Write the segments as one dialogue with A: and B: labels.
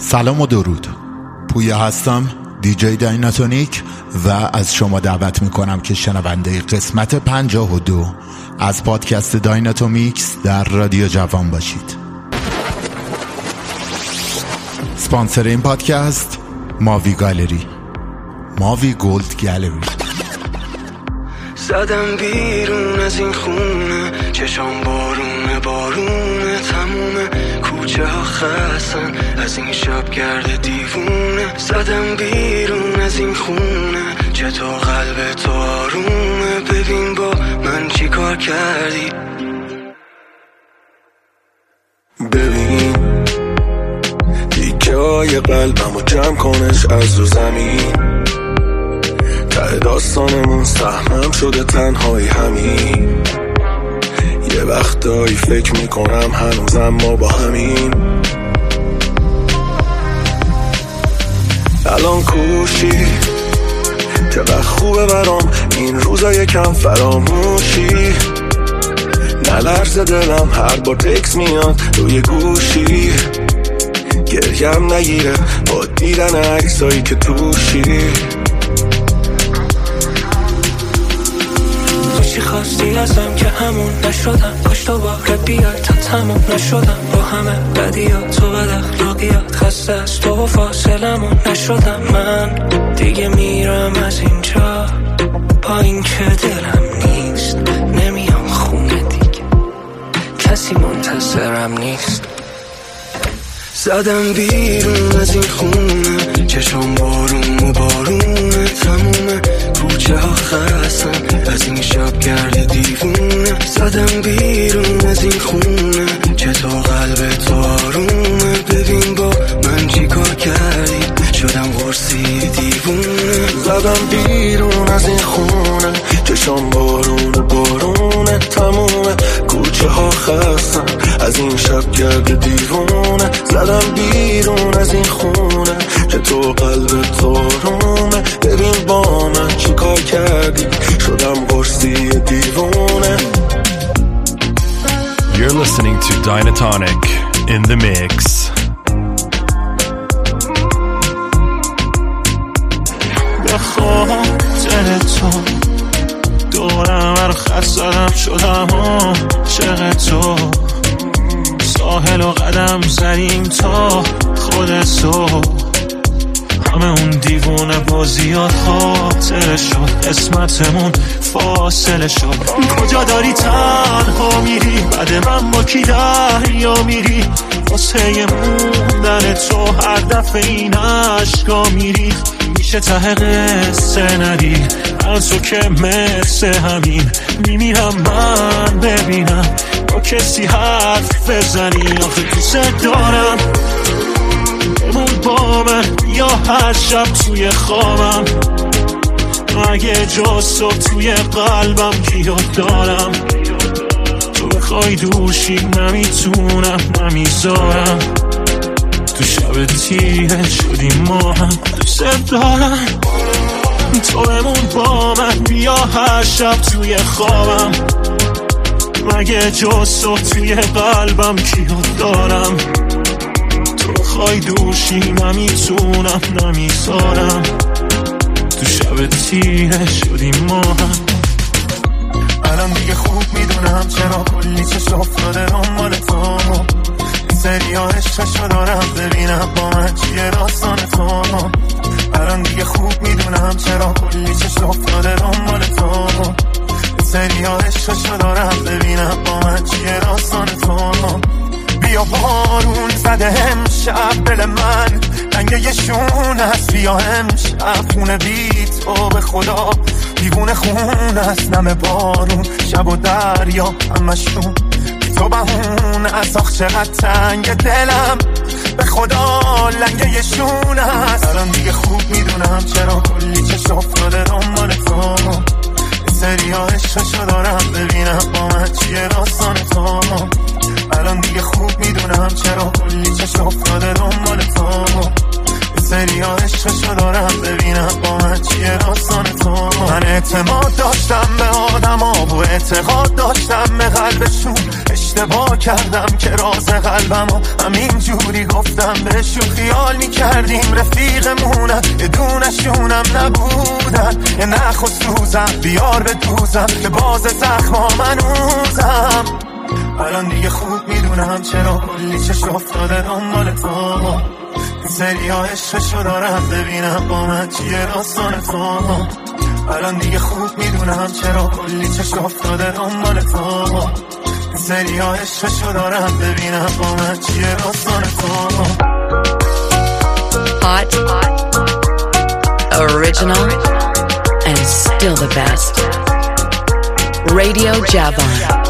A: سلام و درود. پویا هستم، دیجی دایناتونیک، و از شما دعوت میکنم که شنونده قسمت 52 از پادکست دایناتومیکس در رادیو جوان باشید. اسپانسر این پادکست ماوی گالری، ماوی گولد گالری.
B: زدم بیرون از این خونه، چشام بارونه تمومه، کوچه ها خستن از این شب گرد دیوونه. زدم بیرون از این خونه، چطور قلب تو آرومه، ببین با من چی کار کردی. ببین دیگه های قلبمو جمع کنش از رو زمین، ته داستانمون سهمم شده تنهایی همین. یه وقتایی فکر میکنم هنوزم ما با همین. الان کوشی چقدر خوبه برام این روزا یکم فراموشی، نلرز دلم هر بار تکس میاد روی گوشی، گریم نگیره با دیدن عکسایی که توشی. چی خواستی ازم که همون نشدم، کاش تو بارت بیاد تا تموم نشدم با همه بدیات و بد اخلاقیات، خسته از تو و فاصلمون نشدم. من دیگه میرم از اینجا با این که دلم نیست، نمیام خونه دیگه، کسی منتظرم نیست. زدم بیرون از این خونه، چشام بارونه تمومه، کوچه ها خستن از این شب گرد دیوونه. زدم بیرون از این خونه، چطور قلب تو آرومه، ببین با من چی کار کردی، شدم قرصی دیوونه. زدم بیرون از این خونه، چشام بارونه تمومه، کوچه ها خستن از این شب گرد دیوونه. زدم بیرون از این خونه، چطور قلب تو آرومه، ببین با من چی کار کردی، شدم قرصی دیوونه.
C: You're listening to Dynatonic in the mix.
B: به خاطر تو دورم هر خط زدم شدم عاشق تو، ساحل و قدم زدیم تا خود تو، همه اون دیوونه بازیات خاطره شد، اسمتمون فاصله شد. کجا داری تنها میری، بعد من با کی دریا میری، واسه موندن تو هر دفعه این عشقا میری، میشه ته قصه ندی از تو که مثل همین میمیرم من ببینم با کسی حرف بزنی. آخه دوست دارم بمون با من یا هر شب توی خوابم، اگه جز تو توی قلبم کیات دارم، تو بخوای دوشی نمیتونم نمیذارم، تو شب تیره شدیم ما هم. دوست دارم تو بمون با من بیا هر شب توی خوابم، مگه جز تو توی قلبم کیات دارم، تو بخوای دوشی نمیتونم نمیذارم، تو شب تیره شدیم ما هم. الان دیگه خوب میدونم چرا کلی چشم افتاده دنبال تو، این سری ها عشقشو دارم ببینم با من چیه داستان تو. الان دیگه خوب میدونم چرا کلی چشم افتاده دنبال تو، این سری ها عشقشو دارم ببینم با من چیه داستان تو. بیا بارون زده امشب دل من رنگ یه شون هست، بیا امشب خونه بی تو به خدا دیوونه خون است، نم بارون شب و دریا همشون بی تو بهون از. آخ چقدر تنگ دلم به خدا لنگه یه شون هست. الان دیگه خوب میدونم چرا کلی چشم افتاده دنبال تو، این سری ها عشقشو دارم ببینم با من چیه داستان تو. الان دیگه خوب میدونم چرا کلی چشم افتاده دنبال تو، این سری ها عشقشو دارم ببینم با من چیه داستان تو. من اعتماد داشتم به آدم ها و اعتقاد داشتم به قلبشون، اشتباه کردم که راز قلبمو همین جوری گفتم، بهشون خیال میکردیم رفیقمونم، یه دونشونم نبودن، یه نخ و سوزم بیار به دوزم که باز زخما منوزم. الان دیگه خوب میدونم چرا کلی چشم افتاده دنبال تو، این سری ها عشقشو دارم ببینم با من چیه داستان تو. الان دیگه خوب میدونم چرا کلی چشم افتاده دنبال تو، این سری ها عشقشو دارم ببینم با من چیه داستان تو.
D: Hot, original, and still the best. Radio Javon.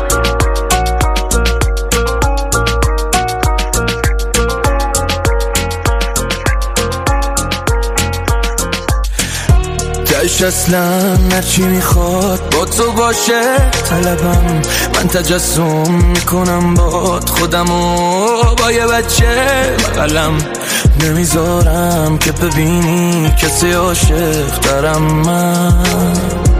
E: داشت اصلا هرچی میخواد با تو باشه طلبم، من تجسم میکنم باد خودمو با یه بچه بغلم، نمیذارم که ببینی کسی عاشق دارم. من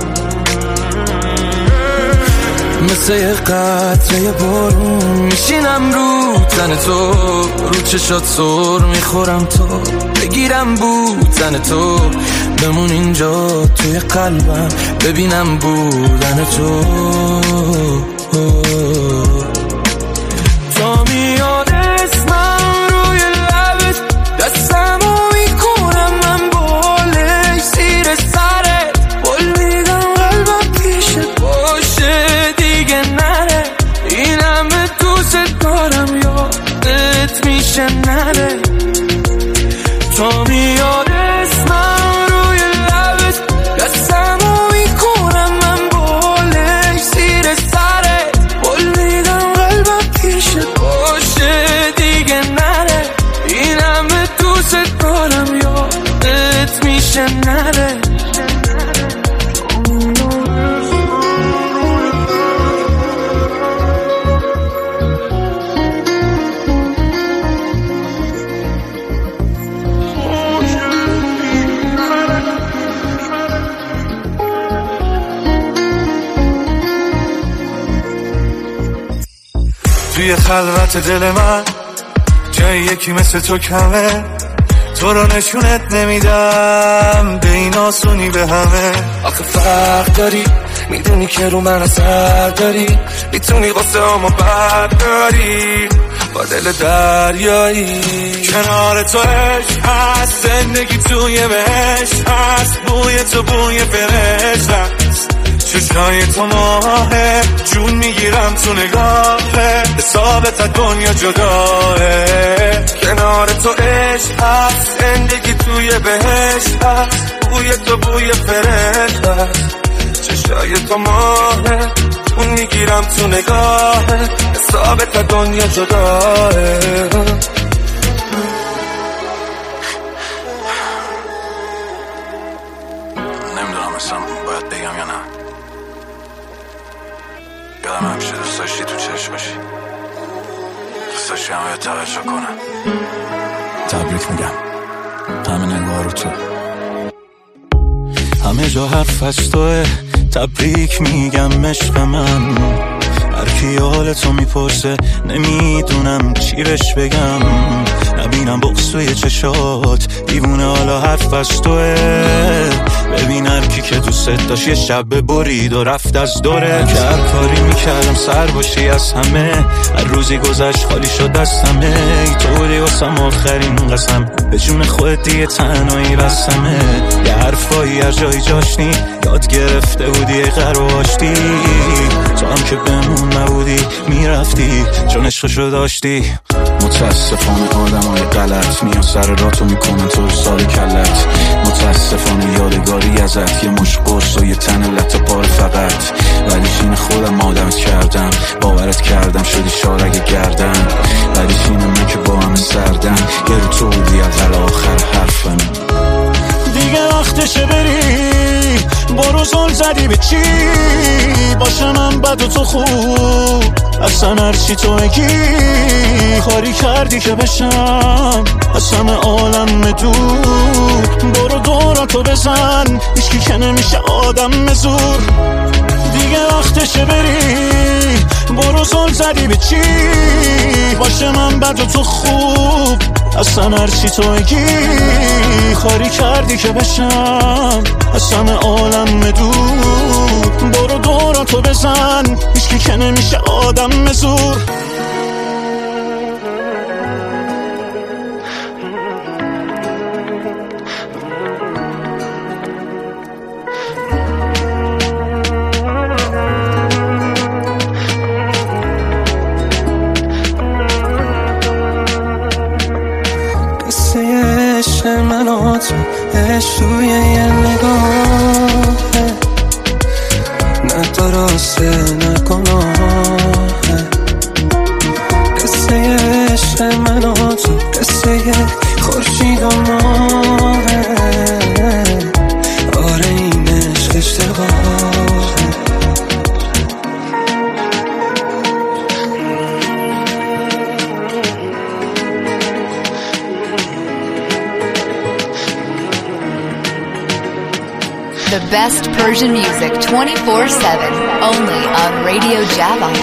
E: مثل یه قطره بارون میشینم رو تن تو، رو چشات سر میخورم تو بگیرم بودن تو، بمون اینجا توی قلبم ببینم بودن تو. تا میاد اسمم روی لبت دستمو میکنم من بالش زیر سرت، بول میدم قلبم پیشت باشه دیگه نره، اینم به دوست دارم یادت میشه نره. تا میاد اسمم روی لبت دستمو میکنم من بالش زیر سرت، بول میدم قلبم پیشت باشه دیگه نره، اینم به دوست دارم یادت میشه نره.
B: توی خلوت دل من جای یکی مثل تو کمه، تو رو نشونت نمیدم به این آسونی به همه.
E: آخه فرق داری میدونی که رو من اثر داری، میتونی قصه همو برداری با دل دریایی.
B: کنار تو عشق هست، زندگی توی بهشت هست، بوی تو بوی فرشت هست، چشای تو ماهه جون میگیرم تو نگاهه، حسابت دنیا جداه.
E: کنار تو عشق هست، زندگی توی بهشت هست، بوی تو بوی فرشت هست، چشای تو ماهه جون میگیرم تو نگاهه، حسابت دنیا جداه.
F: نمیدونم اصلا باید بگم یا نه، یادم همیشه دوست داشتی تو چشم باشی، دوست داشتی همه توجه کنم.
E: تبریک میگم همه نگاه رو تو، همه جا حرف از توه، تبریک میگم عشق من. هر کی حالتو میپرسه نمیدونم چی بهش بگم، نبینم بغض توی چشات دیوونه، حالا حرف از توه. ببین هر کی که دوست داشت یه شب برید و رفت از دوره، که هر کاری میکردم سر باشی از همه، هر روزی گذشت خالی شد دستمه، ای طوری واسم آخرین قسم، به جون خودت دیگه تنهایی بستمه. یه حرفایی هر جایی جاشنی یاد گرفته بودی قرواشتی، تو هم که بمون نبودی میرفتی چون عشقشو داشتی. متاسفانه آدم های غلط میان سر راتو میکنن تو سال کلت، متاسفانه یادگاری ازت یه مش قرص و یه تن لطه پار فقط، ولی شین خودم آدمت کردم، باورت کردم شدی شارگ گردن، ولی شین من که با همه سردن، یه رو تو بودی اول آخر حرفم.
B: دیگه وقتشه بری، برو زل زدی به چی باشه من بد و تو خوب، اصلا هرچی تو بگی کاری کردی که بشم از همه عالم دور. برو دوراتو بزن هیچکی که نمیشه آدم مزور. دیگه وقتشه بری برو زل زدی به چی باشه من بد و تو خوب اصلا هرچی تو بگی کاری کردی که بشم از همه عالم دور. برو دوراتو بزن هیچکی که نمیشه آدم مزور.
E: من و تو عشق توی یه نگاهه، نه درسته نه گناهه. قصه عشق من و تو قصه خورشید و ماهه. آره این عشق اشتباهه.
G: The best Persian music 24/7, only on Radio Javan.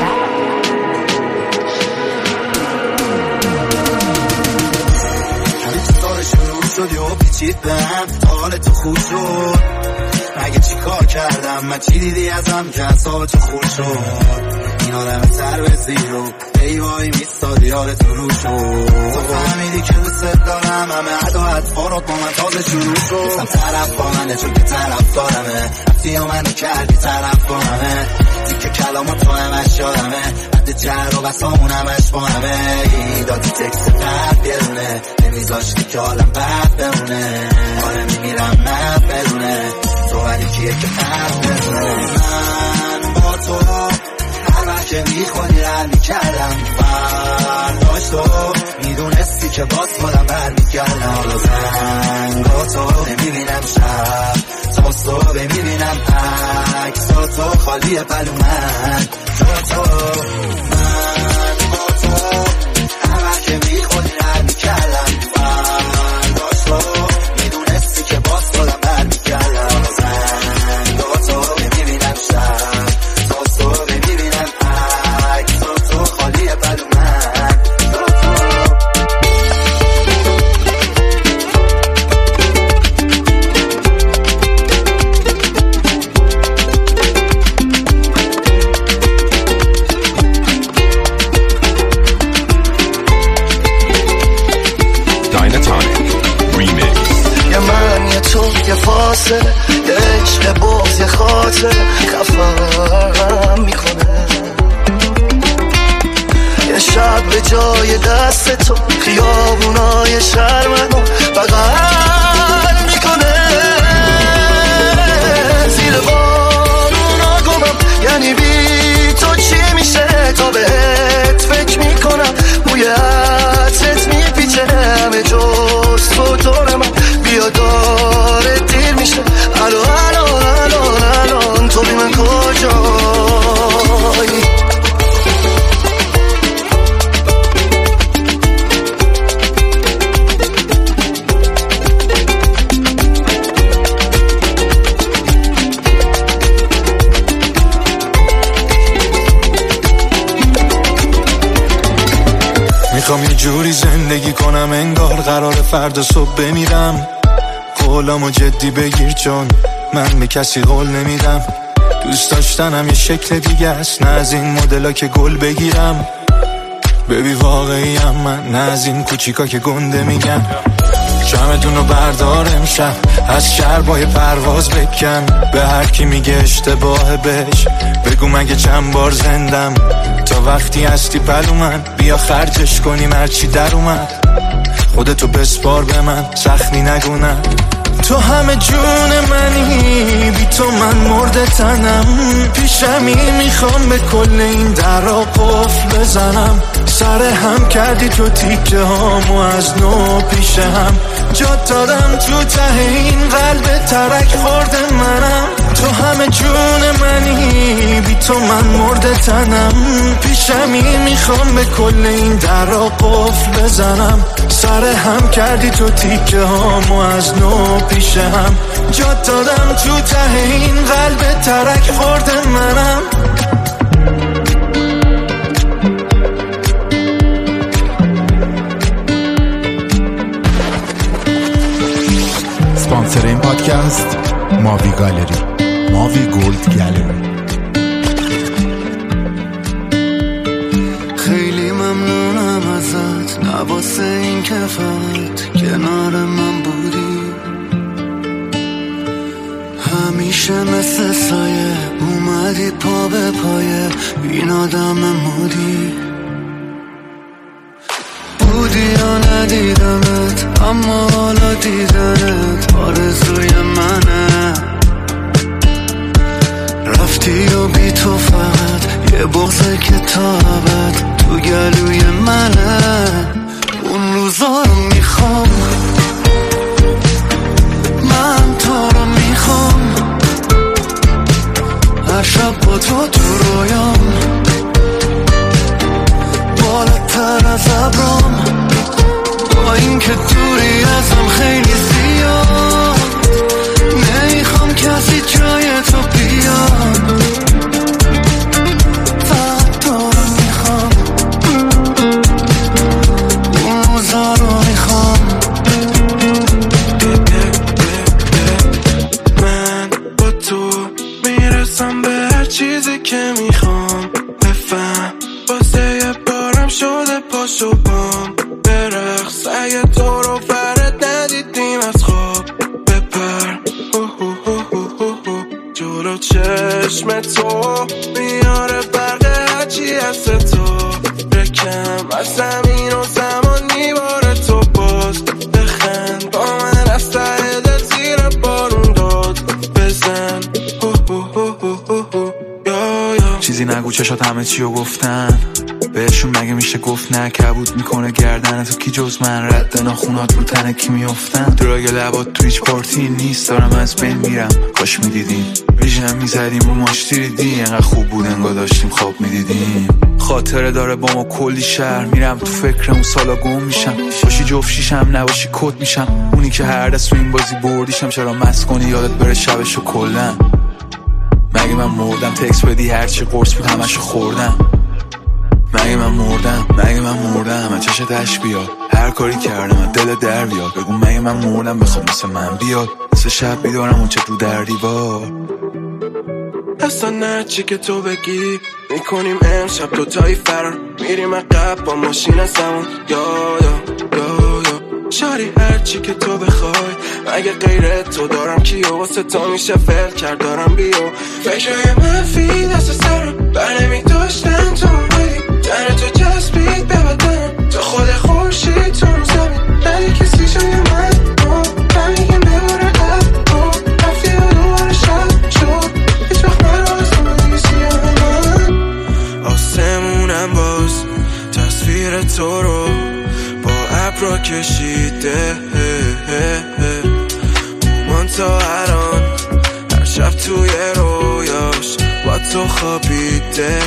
H: حالت خوب شد مگه چی کار کردم من چی دیدی ازم که اصابت خوب شد. این آدم سر به زیرو ای وای میستادی حالت رو شد. تو فهمیدی که دوست دارم همه عدا اطفارات با من تازه شروع شد. گفتم طرف با منه چون که طرف دارمه رفتی و منو کردی طرف با همه دیگه کلامو تو همش یادمه بعد جر و بسامون همش با همه دادی تکست قد بیرونه نمیذاشتی که حالم بد بمونه. آره میمیرم من بدونه تو ولی کیه که قد بمونه. من با تو هر وقت که میخوانی رد میکردم برداشت تو میدونستی که باز خودم برمیگردم. حالا زنگا تو نمیبینم شب تا صبح میبینم عکسا تو خالی پلو من تو من با تو هر وقت که میخوانی رد میکردم برداشت تو میدونستی که باز خودم برمیگردم. حالا زنگا تو نمیبینم شب تا صبح میبینم عکسا تو خالی پلو من یه فاصله یه عشق بغض یه خاطر خفم میکنه. یه شب به جای دست تو خیابونای شهر منو بغل میکنه. زیر بارونا گمم یعنی بی تو چی میشه تا بهت فکر میکنم. بوی عطرت میپیچه همه جز تو دور من بیا داره دیر میشه. الان تو بی من کجایی؟
E: میخوام یه جوری زندگی کنم انگار قرار فردا صبح بمیرم. قولامو جدی بگیر چون من به کسی قول نمیدم. دوست داشتنم یه شکل دیگه است نه از این مدلا که گل بگیرم. ببی واقعیم من نه از این کوچیکا که گنده میگن. جمعتونو بردار امشب از شهر با یه پرواز بکن. به هر کی میگه اشتباه بهش بگو مگه چند بار زندم. تا وقتی هستی پلو من بیا خرجش کنیم هرچی در اومد. خودتو بسپار به من سختی نگونم. تو همه جون منی بی تو من مرده تنم. پیشمی میخوام به کل این درا قفل بزنم. سر هم کردی تو تیکه هامو از نو پیش هم جات دادم تو ته این قلب ترک خورده منم. تو همه جون منی بی تو من مرده تنم. پیشمی میخوام به کل این درا قفل بزنم. سر هم کردی تو تیکه هامو از نو پیش هم جات دادم تو ته این قلب ترک خورده منم.
A: اسپانسر این پادکست ماوی گالری، ماوی گولد گالری.
H: خیلی ممنونم ازت، نواسه این که فقط کنار من بودی. همیشه مثل سایه اومدی پا به پایه این آدم مودی. بودی یا ندیدمت اما حالا دیدنت آرزوی منه. رفتی و بی تو فقط یه بغضه که تا ابد تو گلوی منه. اون روزا رو میخوام، من تو رو میخوام. هر شب با تو رویام، بالاتر از ابرام. با این که دوری ازم خیلی زیاد، نمیخوام کسی جای تو بیاد. فقط تو رو میخوام، اون روزا رو میخوام.
B: من با تو میرسم به هر چیزی که میخوام. بفهم واسه یه بارم شده پاشو بام برقص. اگه تو رو فرد ندیدیم از خواب بپر جلو چشم تو میاره برق هرچی از تو. رکم از زمین و زمان میباره تو باز. بخند با من از ته دل زیر بارون داد بزن.
E: چیزی نگو چشات همه چیو گفتن بهشون. مگه میشه گفت نه؟ کبود میکنه گردن تو کی جز من؟ رد ناخونات رو تنه کی میافتن؟ دراگ لبات تو هیچ پارتی نیست، دارم از بین میرم. کاش میدیدیم ریژم میزدیم رو ماش دیدی. اینقدر خوب بود انگار داشتیم خواب میدیدیم. خاطره داره با ما کلی شهر، میرم تو فکر اون سالا گم میشم. باشی جفت شیشم نباشی کت میشم. اونی که هر دست تو این بازی بردیشم. چرا مست کنی یادت بره شبشو کلن؟ مگه من مردم تکس بدی هرچی قرص بود همشو خوردم؟ مگه من مردم همه چشتش بیاد. هر کاری کردم دل در بیاد. بگو مگه من مردم بخوام مثل من بیاد. مثل شب بیدارم اون چه رو در دیوار.
B: اصلا نرچی که تو بگی میکنیم امشب دوتایی فرار. میریم عقب با ماشین از زمان یا شاری هرچی که تو بخوای. مگه غیر تو دارم کیو واسه تو میشه فعل کرد دارم بیو. فکرهای منفی دست سرم بر نمیداشتن تو اومدی. تن تو جذبید به بدنم تو خود خورشید تو زمین. ولی کسی شای من فهمیگم بباره قلب رفتی و دوباره شب شد. هیچ وقت من آسمون دیگه سیاه من. آسمونم باز تصویر تو رو با ابرا کشیده. من تا الان هر شب توی رویاش با تو خوابیده.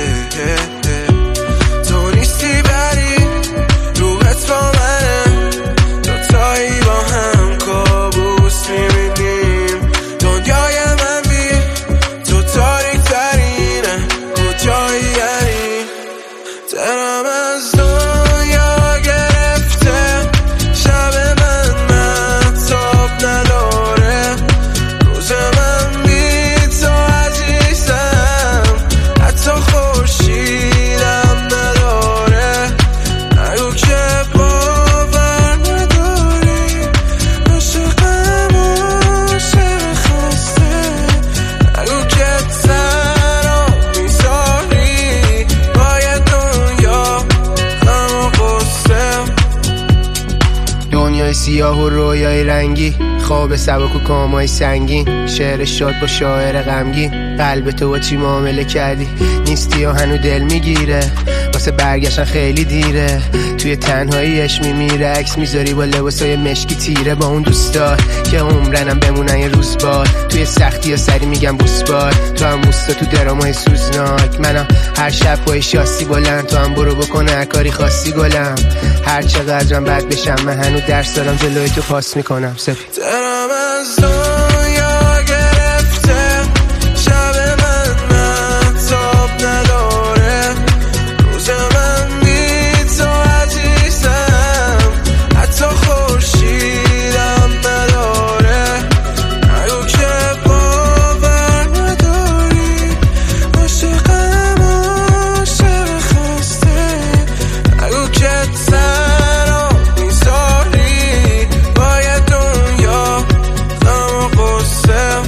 B: تو نیستی بری روحت با منه. دوتایی با هم کابوس میبینیم. دنیای من بی تو تاریک ترینه. کجایی یعنی دلم از دنیا گرفته. شب من مهتاب نداره. روز من بی تو عزیزم. حتی خورشیدم نداره. نگو که باور نداری. عاشقم عاشق خسته. نگو که تنها میذاری پای دنیا غم و غصه.
I: دنیای سیاه و رویای رنگی، خواب سبک و کامای سنگین. شعر شاد با شاعر غمگین. قلب تو با چی معامله کردی؟ نیستی و هنو دل میگیره. واسه برگشتن خیلی دیره. توی تنهاییش میمیره، عکس میذاری با لباسای مشکی تیره با اون دوستا که عمرنم بمونن یه روز بار. توی سختی ها سری میگم بوس بار، تو هم موستا تو درامای سوزناک. منم هر شب پای شاسی بلند، تو هم برو بکنه هر کاری خاصی گلم. هر چقدرم بد بشم من هنو درس دارم جلوی تو پاس میکنم. سپی
J: درم از دنیا گرفته، شب من تاب نداره، روز من بی تو عزیزم، حتی خورشیدم نداره. نگو که باور نداری، عاشقم عاشق خسته. نگو که تنها میذاری با یه دنیا غم و غصه.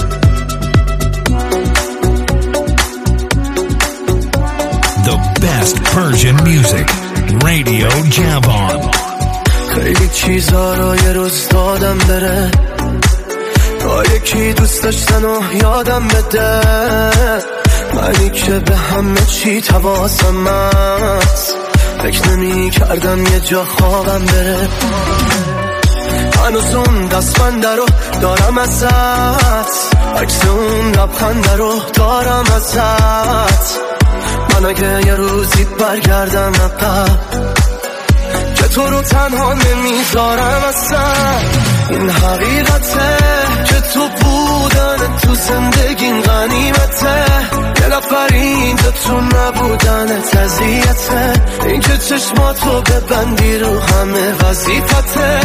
C: The best Persian music, Radio Javan.
J: خیلی چیزا رو یه روز دادم بره، تا یکی دوست داشتن و یادم بده. منی که به همه چی تواسم هست، فکر نمی کردم یه جا خوابم بره. هنوز اون دستبنده رو دارم ازت، عکس اون لبخنده رو دارم ازت. من اگه یه روزی برگردم عقب، که تو رو تنها نمیذارم اصلا. این حقیقته که تو بودن تو زندگیم غنیمته، یه نفر اینجا تو نبودن تضییته. این که چشماتو ببندی رو همه وظیفته.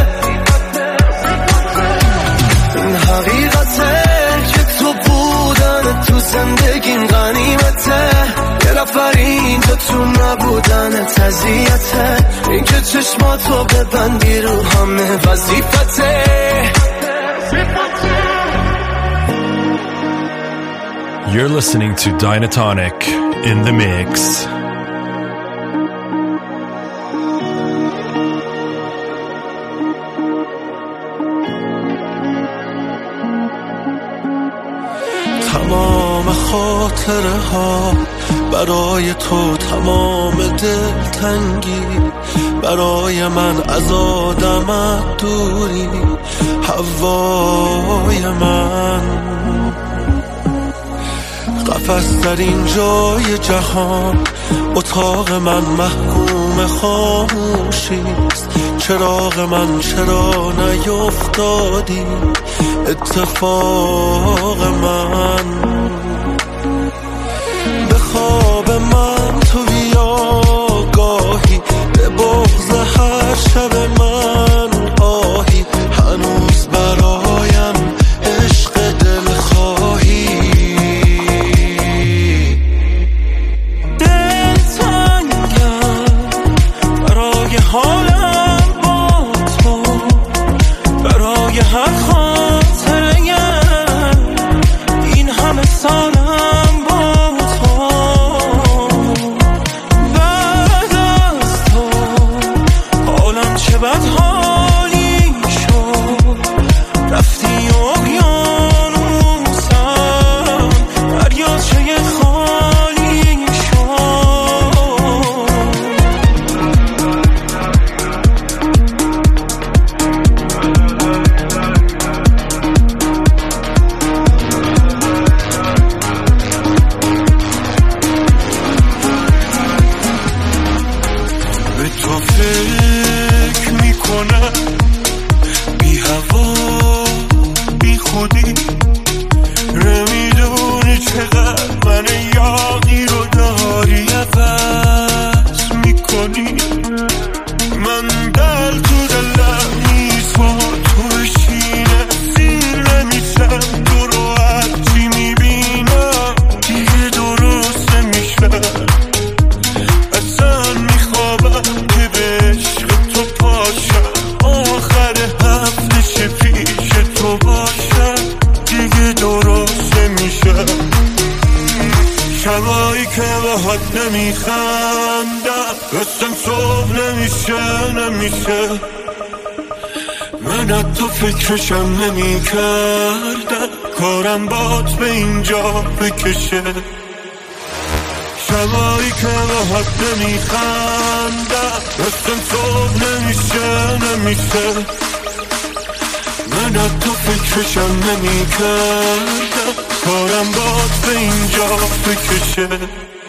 J: این حقیقته که تو بودن تو زندگیم غنیمته، یه نفر اینجا تو نبودن تضییته. این که چشماتو ببندی رو همه وظیفته.
C: You're listening to Dynatonic in the mix.
J: تمام خاطره ها برای تو، تمام دلتنگی برای من، از آدمت دوری هوای من. قفس در این جای جهان، اتاق من محکوم خاموشیست. چراغ من چرا نیفتادی اتفاق من. به خواب من تو بیا گاهی، به بغض هر شب من آهی. هنوز برایم عشق دل خواهی. دل تنگم برای حالم با تو، برای هر خاطره این همه سالم با تو. بعد از تو حالم چه بد حالی شد، رفتی اقیانوسم، دریاچه خالی شد. به تو فکر میکنم بی هوا بی خودی، نمیدونی چقدر من یاقی رو داری عوض میکنی. من دل تو دلم نیست با تو بشینه، سیر نمیشم تو رو هرچی میبینم دیگه درست نمیشم. اصلا میخوابم که به عشق تو پاشم، آخر هفته پیش تو باشم دیگه درست نمیشم. شبایی که باهات نمیخندم، اصلا صبح نمیشه. من حتی فکرشم نمیکردم کارم بات به اینجا بکشه.
B: شبایی که به حد نمیخندم مثل صبح نمیشه من حتی فکرشم نمیکردم کارم باید به اینجا بکشه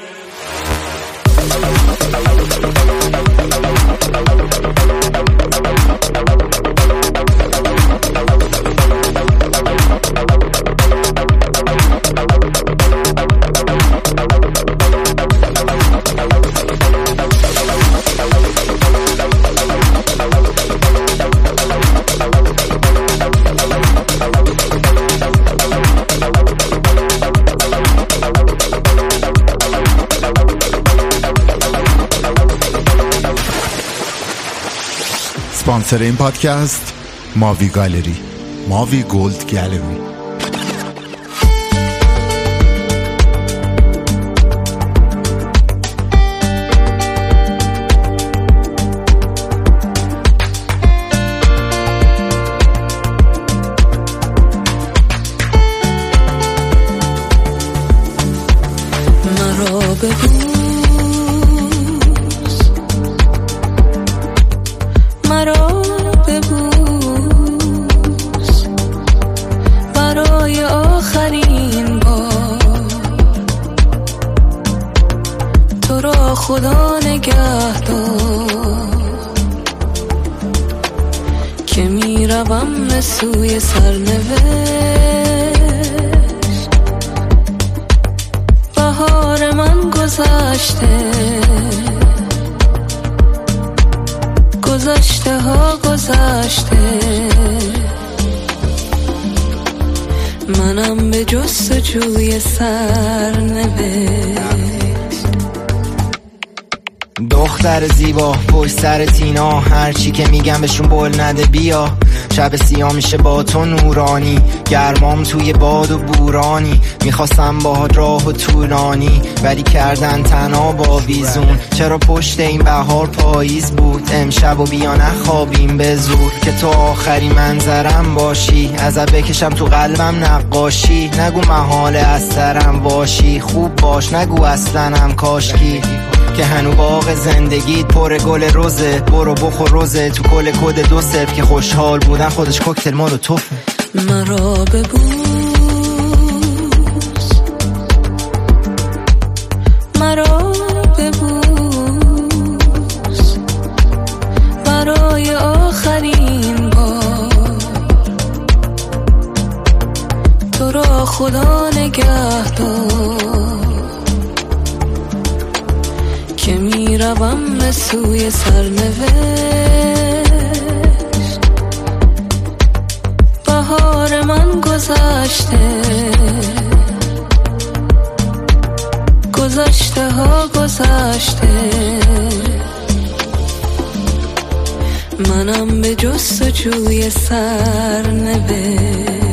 A: اسپانسر این پادکست ماوی گالری، ماوی گولد گالری.
K: خدا نگهدار که میروم سوی سرنوشت بهار من گذشته گذشته ها گذشته منم به جستجوی سرنوشت
L: دختر زیبا پشت سر تینا هرچی که میگم بهشون بول نده بیا شب سیاه میشه با تو نورانی گرمام توی باد و بورانی میخواستم باهات راه و طولانی ولی کردن تنها با ویزون چرا پشت این بهار پاییز بود امشب و بیا نخوابیم به زور که تو آخری منظرم باشی ازت بکشم تو قلبم نقاشی نگو محاله از سرم باشی خوب باش نگو اصلنم کاشکی که هنو باغ زندگیت پر گل روزه برو بخور روزه تو کل کد 2 0 که خوشحال بودن خودش کوکتل مالو توفه
K: مرا ببوس مرا ببوس برای آخرین بار تو را خدا نگهدار که میروم به سوی سرنوشت بهار من گذشته گذشته ها گذشته منم به جستجوی سرنوشت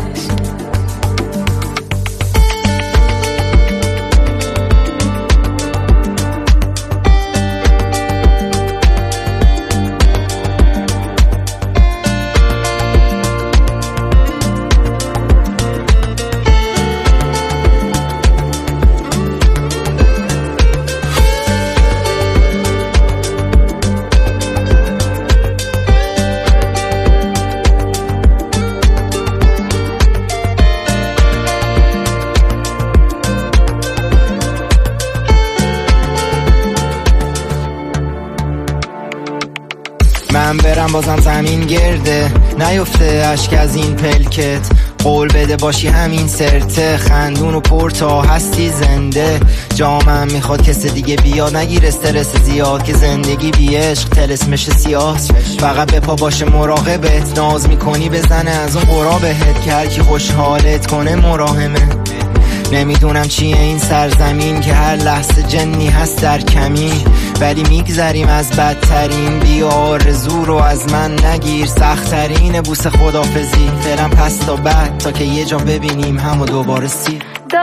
L: من برم بازم زمین گرده نیفته اشک از این پلکت قول بده باشی همین سرته خندون و پرتا هستی زنده جامم میخواد کس دیگه بیاد نگیر استرس زیاد که زندگی بی عشق طلسمش سیاه فقط به پا باشه مراقبت ناز میکنی بزنه از اون قرا بهت که هر کی خوشحالت کنه مراهمه نمیدونم چیه این سرزمین که هر لحظه جنی هست در کمین ولی میگذریم از بدترین بیا آرزو رو از من نگیر سخت‌ترین بوس خدافزی فعلا پس تا بعد تا که یه جا ببینیم همو دوباره سیر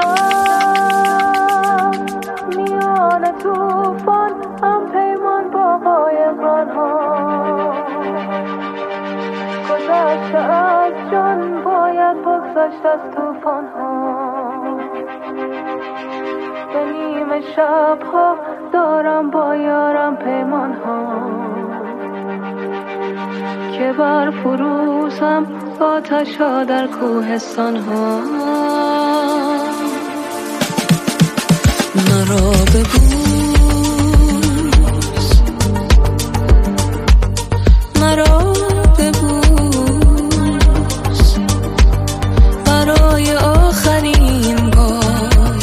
K: میان توفان هم پیمان با قایقان ها گذشته از جان باید بگذشت از توفان ها به نیمه شبها دارم با یارم پیمان ها که بر فروزم آتش ها در کوهستان ها. مرا ببوس مرا ببوس برای آخرین بار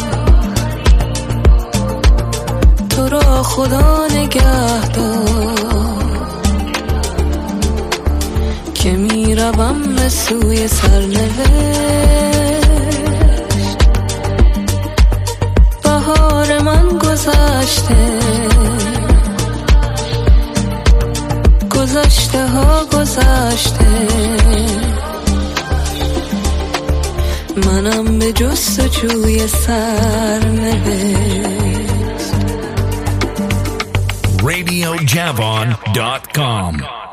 K: تو را خدا نگه دار که می روم به سوی سرنوشت. بهار من گذشته گذشته ها گذشته منم به جستجوی سرنوشت.
C: RadioJavon.com